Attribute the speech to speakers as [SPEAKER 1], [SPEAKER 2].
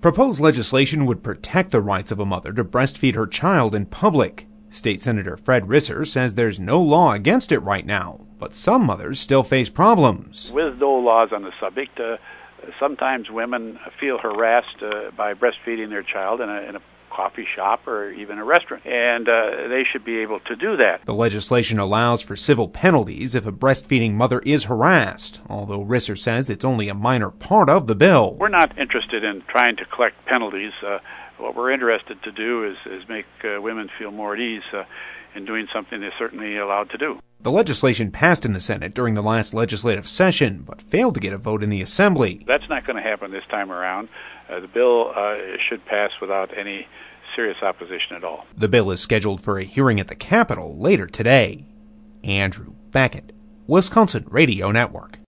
[SPEAKER 1] Proposed legislation would protect the rights of a mother to breastfeed her child in public. State Senator Fred Risser says there's no law against it right now, but some mothers still face problems.
[SPEAKER 2] With no laws on the subject, sometimes women feel harassed by breastfeeding their child in a coffee shop or even a restaurant, and they should be able to do that.
[SPEAKER 1] The legislation allows for civil penalties if a breastfeeding mother is harassed, although Risser says it's only a minor part of the bill.
[SPEAKER 2] We're not interested in trying to collect penalties. What we're interested to do is make women feel more at ease in doing something they're certainly allowed to do.
[SPEAKER 1] The legislation passed in the Senate during the last legislative session, but failed to get a vote in the Assembly.
[SPEAKER 2] That's not going to happen this time around. The bill should pass without any serious opposition at all.
[SPEAKER 1] The bill is scheduled for a hearing at the Capitol later today. Andrew Beckett, Wisconsin Radio Network.